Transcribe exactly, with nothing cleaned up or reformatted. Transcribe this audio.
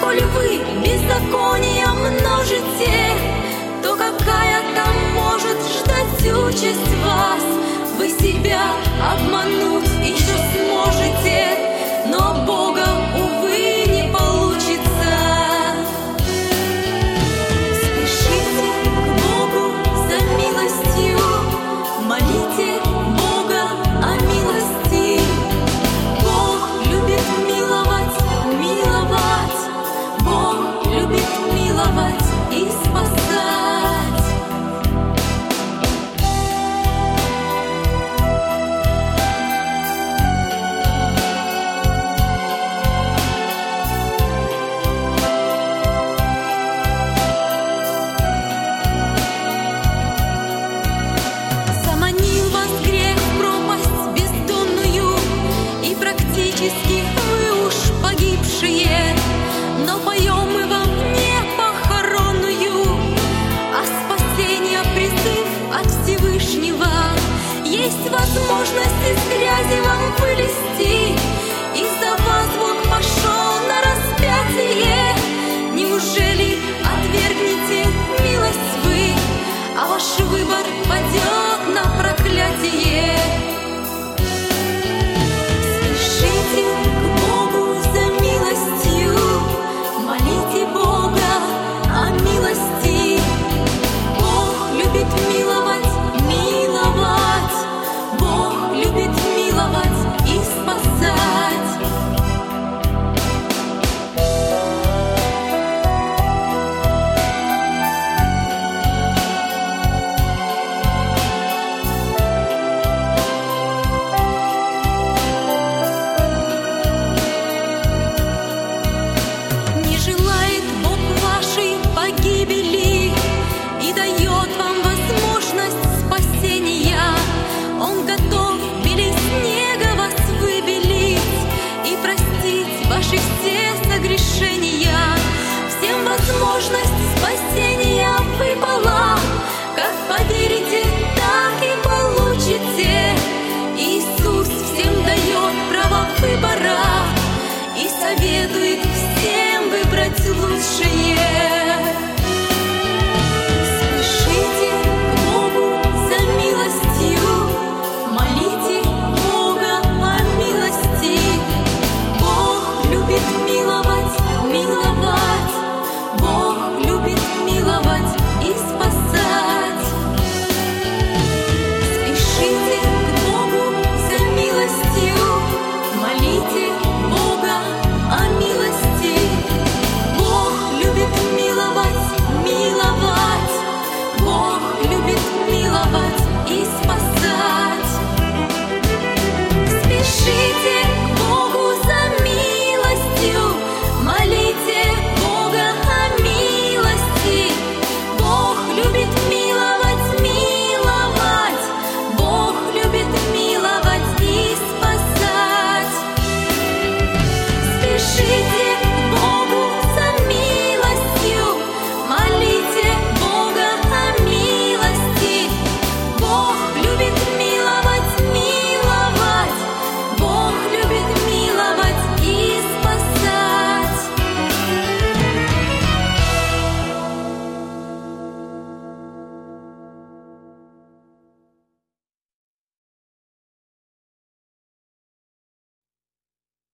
коли вы беззаконие множите, то какая там может ждать участь вас? Вы себя обмануть еще сможете, но Бога, увы, не получится. Спешите к Богу за милостью, молите Бога о милости. Бог любит миловать, миловать, Бог любит миловать и спасать. Заманил вас грех в пропасть бездонную, и практически вы уж погибшие, но поем мы вам не похоронную, а спасение призыв от Всевышнего. Есть возможность из грязи вам вылезти, и за вас Бог пошел на распятие. Неужели